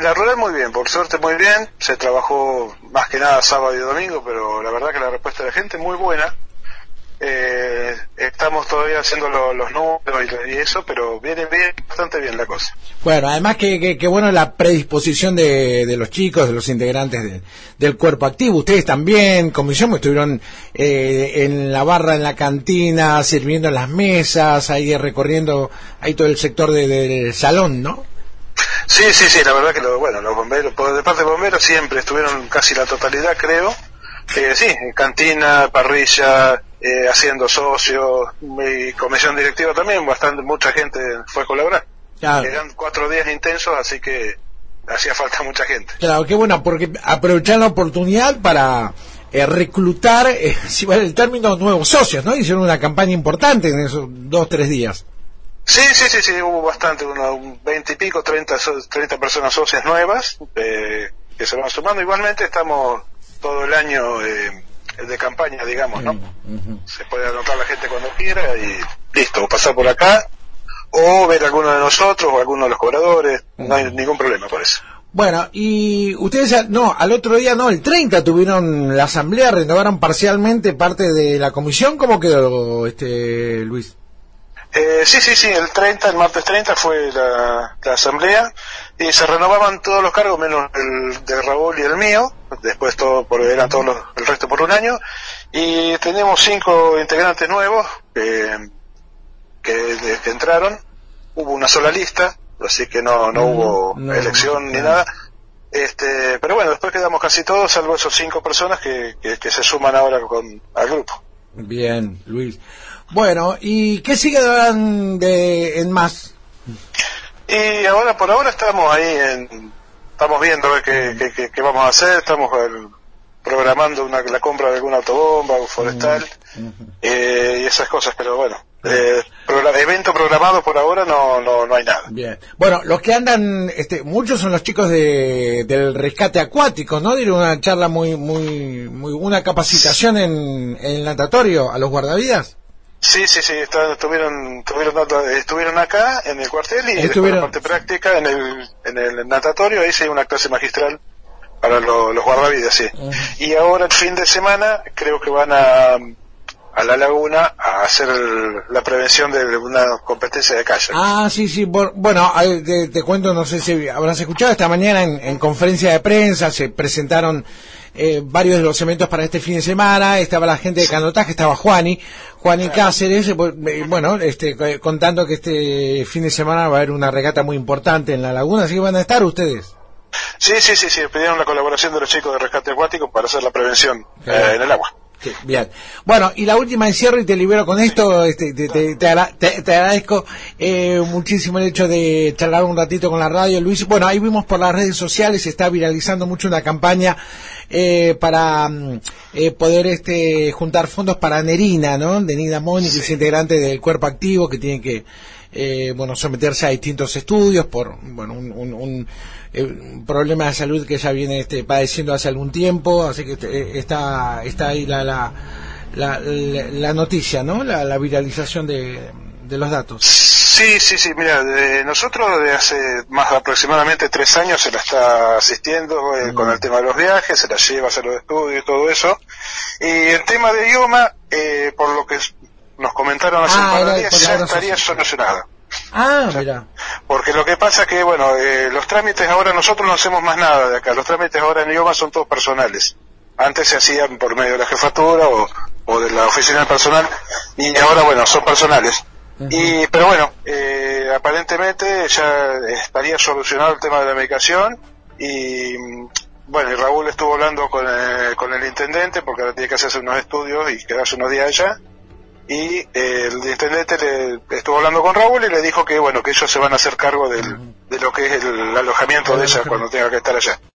En la rural muy bien, por suerte muy bien, se trabajó más que nada sábado y domingo, pero la verdad que la respuesta de la gente es muy buena. Estamos todavía haciendo los números y eso, pero viene bien, bastante bien la cosa. Bueno, además que bueno la predisposición de los chicos, de los integrantes del cuerpo activo. Ustedes también, comisión, estuvieron en la barra, en la cantina, sirviendo en las mesas, ahí recorriendo ahí todo el sector del salón, ¿no? Sí, la verdad que los bomberos, de parte de bomberos siempre estuvieron casi la totalidad, creo. Sí, cantina, parrilla, haciendo socios, y comisión directiva también, mucha gente fue a colaborar. Claro. Eran 4 días intensos, así que hacía falta mucha gente. Claro, qué bueno, porque aprovecharon la oportunidad para reclutar, si vale el término, nuevos socios, ¿no? Hicieron una campaña importante en esos 2-3 días. Sí, hubo bastante, unos 20 y pico, 30 personas socias nuevas, que se van sumando. Igualmente estamos todo el año de campaña, digamos, ¿no? Se puede anotar la gente cuando quiera y listo, o pasar por acá, o ver a alguno de nosotros, o a alguno de los cobradores, no hay ningún problema por eso. Bueno, y ustedes, al otro día el 30 tuvieron la asamblea, renovaron parcialmente parte de la comisión. ¿Cómo quedó, Luis? Sí, el martes 30 fue la asamblea y se renovaban todos los cargos menos el de Raúl y el mío, después eran todos el resto por un año, y tenemos 5 integrantes nuevos que entraron. Hubo una sola lista, así que no hubo elección ni nada, pero bueno, después quedamos casi todos, salvo esos 5 personas que se suman ahora al grupo. Bien, Luis. Bueno, ¿y qué sigue en más? Y ahora, por ahora estamos ahí estamos viendo a ver qué vamos a hacer, estamos programando la compra de alguna autobomba o forestal, y esas cosas, pero bueno, evento programado por ahora no hay nada. Bien. Bueno, los que andan, muchos son los chicos del rescate acuático, ¿no? Dieron una charla muy una capacitación en el natatorio a los guardavidas. Sí, estuvieron acá en el cuartel y después la parte práctica en el natatorio, ahí sí hay una clase magistral para los guardavidas, sí. Y ahora el fin de semana creo que van a la laguna a hacer la prevención de una competencia de kayak. Ah, sí, bueno, te cuento, no sé si habrás escuchado, esta mañana en conferencia de prensa se presentaron varios de los eventos para este fin de semana. Estaba la gente de canotaje, estaba Juani Cáceres, bueno, contando que este fin de semana va a haber una regata muy importante en la laguna, así que van a estar ustedes. Sí, pidieron la colaboración de los chicos de rescate acuático para hacer la prevención en el agua. Sí, bien. Bueno, y la última encierro y te libero con esto. Te agradezco muchísimo el hecho de charlar un ratito con la radio, Luis. Bueno, ahí vimos por las redes sociales, se está viralizando mucho una campaña para poder juntar fondos para Nerina, ¿no? De Nina Moni, que es integrante del cuerpo activo, que tiene que someterse a distintos estudios por un problema de salud que ella viene padeciendo hace algún tiempo, así que está ahí la noticia, ¿no? La viralización de los datos. Sí, mira, nosotros de hace más aproximadamente 3 años se la está asistiendo con el tema de los viajes, se la lleva a hacer los estudios y todo eso, y el tema de idioma, por lo que nos comentaron hace un par de días, ya estaría solucionado. Mira. Porque lo que pasa es que, los trámites ahora, nosotros no hacemos más nada de acá, los trámites ahora en idioma son todos personales. Antes se hacían por medio de la jefatura o de la oficina del personal, y ahora, son personales. Pero aparentemente ya estaría solucionado el tema de la medicación, y Raúl estuvo hablando con el intendente, porque ahora tiene que hacerse unos estudios y quedarse unos días allá. Y el intendente le estuvo hablando con Raúl y le dijo que que ellos se van a hacer cargo de lo que es el alojamiento de ella cuando tenga que estar allá.